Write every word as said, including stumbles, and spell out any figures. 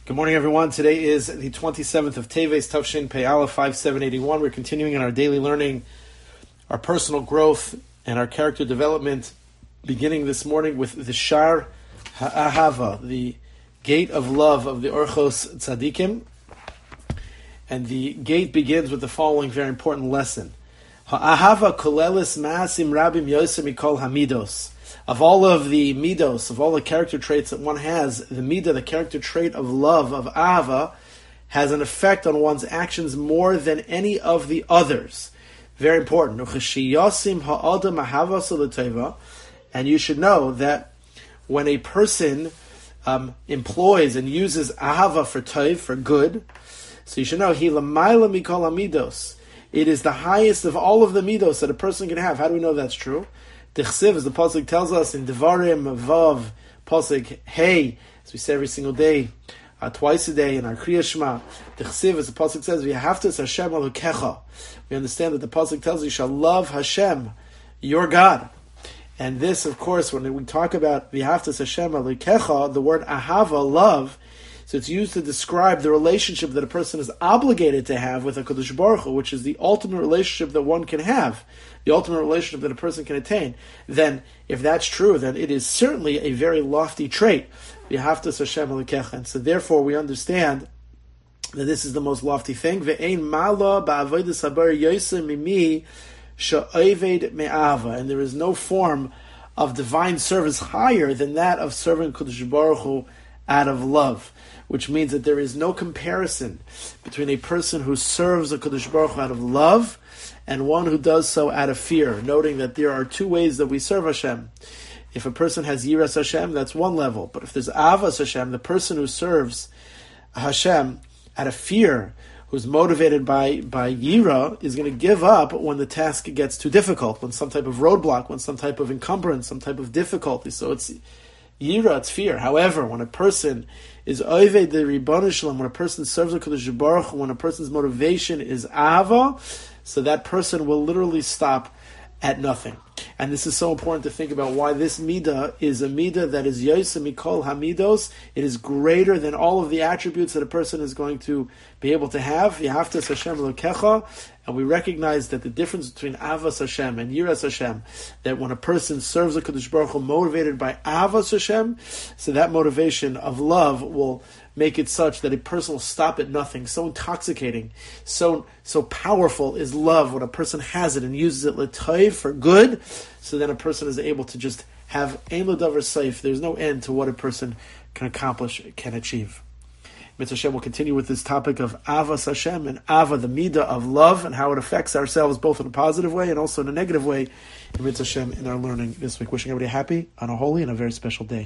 Good morning, everyone. Today is the twenty-seventh of Teves, Tavshin Pei Aleph five seven eighty-one. We're continuing in our daily learning, our personal growth, and our character development, beginning this morning with the Shar Ha'ahava, the gate of love of the Orchos Tzadikim. And the gate begins with the following very important lesson. Ha'ahava kolelis ma'asim rabim yosem mikol hamidos. Of all of the midos, of all the character traits that one has, the midah, the character trait of love, of ahava, has an effect on one's actions more than any of the others. Very important. And you should know that when a person um, employs and uses ahava for tov, for good, so you should know, hi lamayla mikol hamidos. It is the highest of all of the midos that a person can have. How do we know that's true? Tichsiv, as the pasuk tells us in Devarim Vav pasuk Hey, as we say every single day, uh, twice a day in our Kriya Shema. Tichsiv, as the pasuk says, "V'yahavtas Hashem Elokecha." We understand that the pasuk tells you, "You shall love Hashem, your God." And this, of course, when we talk about "V'yahavtas Hashem Elokecha," the word ahava, love. So it's used to describe the relationship that a person is obligated to have with HaKadosh Baruch Hu, which is the ultimate relationship that one can have, the ultimate relationship that a person can attain. Then, if that's true, then it is certainly a very lofty trait. V'yahavtas Hashem Elokecha. And so therefore we understand that this is the most lofty thing. Ve'ein ma'ala ba'avodas habar yosem mimi she'oved me'ava. And there is no form of divine service higher than that of serving HaKadosh Baruch Hu out of love, which means that there is no comparison between a person who serves a Kadosh Baruch Hu out of love and one who does so out of fear, noting that there are two ways that we serve Hashem. If a person has Yiras Hashem, that's one level. But if there's Avas Hashem, the person who serves Hashem out of fear, who's motivated by, by Yira, is going to give up when the task gets too difficult, when some type of roadblock, when some type of encumbrance, some type of difficulty. So it's Yira, it's fear. However, when a person is Oved the Ribbon Shalom, when a person serves the Kadosh Baruch Hu, when a person's motivation is Ava, so that person will literally stop at nothing. And this is so important to think about why this midah is a midah that is Yosem Mikol Hamidos. It is greater than all of the attributes that a person is going to be able to have. V'yahavtas Hashem Elokecha. And we recognize that the difference between Avas Hashem and Yiras Hashem, that when a person serves the Kadosh Baruch Hu motivated by Avas Hashem, so that motivation of love will make it such that a person will stop at nothing. So intoxicating, so so powerful is love when a person has it and uses it l'tov, for good, so then a person is able to just have ein l'davar seif. There's no end to what a person can accomplish, can achieve. Mitzvah Hashem will continue with this topic of Avas Hashem and Ava, the midah of love, and how it affects ourselves both in a positive way and also in a negative way in Mitzvah Hashem in our learning this week. Wishing everybody happy on a holy and a very special day.